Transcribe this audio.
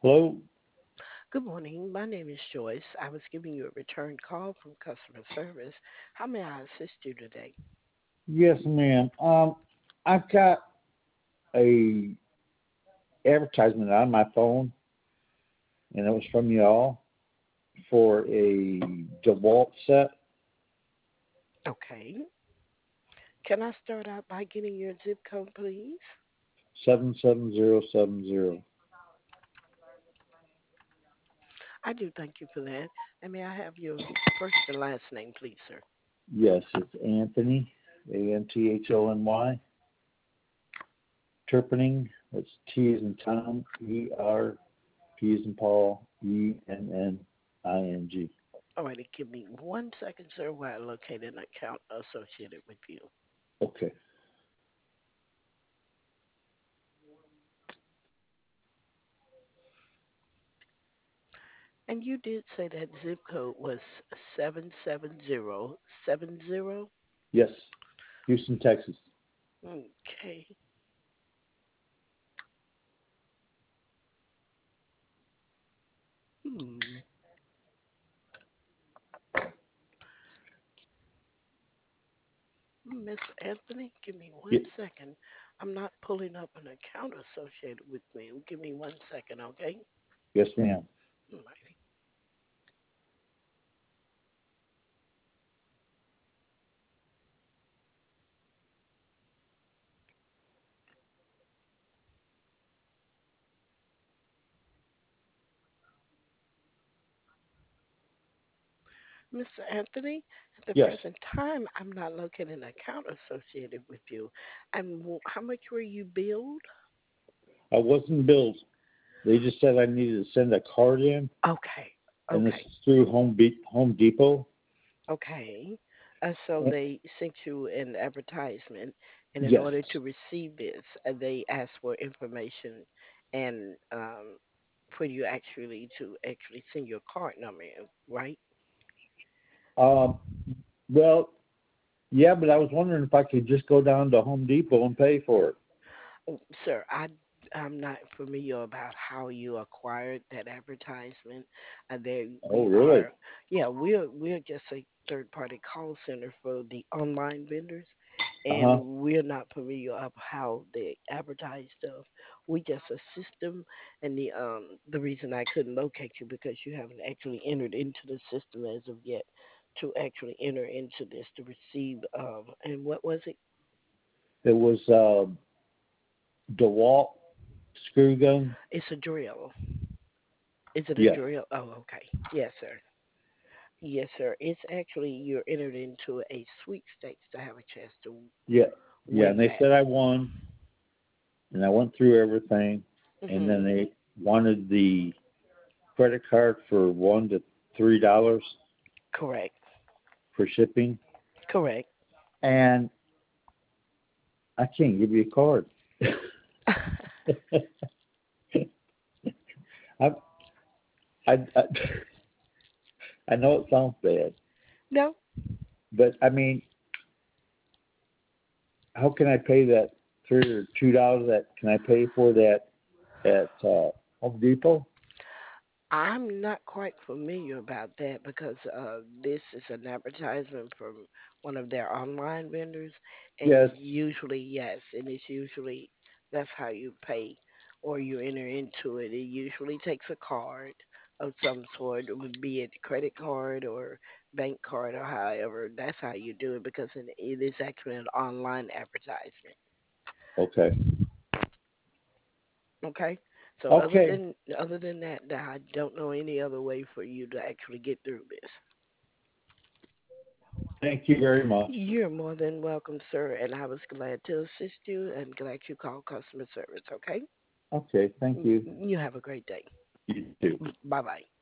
Hello? Good morning. My name is Joyce. I was giving you a return call from customer service. How may I assist you today? Yes, ma'am. I've got a advertisement on my phone, and it was from y'all for a DeWalt set, Okay. Can I start out by getting your zip code, please? 77070. I do thank you for that. And may I have your first and last name, please, sir? Yes, it's Anthony, Anthony. Turpinning, that's T as in Tom, P as in Paul, Enning. All righty, give me 1 second, sir, while I locate an account associated with you. Okay. And you did say that zip code was 77070? Yes, Houston, Texas. Okay. Hmm. Miss Anthony, give me one Ye- second. I'm not pulling up an account associated with me. Give me 1 second, okay? Yes, ma'am. Alrighty. Mr. Anthony, at the Yes, present time, I'm not locating an account associated with you. How much were you billed? I wasn't billed. They just said I needed to send a card in, Okay, and this okay, is through Home Depot. okay. So Uh, they sent you an advertisement, and in Yes. order to receive this, they asked for information and for you actually send your card number in, right? Um, well, yeah, but I was wondering if I could just go down to Home Depot and pay for it. Oh, sir, I'm not familiar about how you acquired that advertisement. There Oh, we really? are, yeah, we're just a third party call center for the online vendors, Uh and huh. we're not familiar of how they advertise stuff. We just assist them, and the reason I couldn't locate you because you haven't actually entered into the system as of yet to actually enter into this to receive and what was it? It was DeWalt screw gun. It's a drill. Is it a Yes. drill? Oh, okay. Yes, sir. Yes, sir. It's actually you're entered into a sweepstakes to have a chance to Yeah. Yeah. And win they that. said I won, and I went through everything, and then Mhm. they wanted the credit card for $1 to $3 Correct. for shipping, Correct. and I can't give you a card. I, I I know it sounds bad, No. but I mean, how can I pay that $3 or $2 that can I pay for that at Home Depot? I'm not quite familiar about that because this is an advertisement from one of their online vendors, and Yes. usually, yes, and it's usually that's how you pay or you enter into it. It usually takes a card of some sort, it would be it credit card or bank card or however. That's how you do it because it is actually an online advertisement. Okay. Okay. So Okay. other than that, I don't know any other way for you to actually get through this. Thank you very much. You're more than welcome, sir, and I was glad to assist you and glad you called customer service, okay? Okay. Thank you. You have a great day. You too. Bye bye.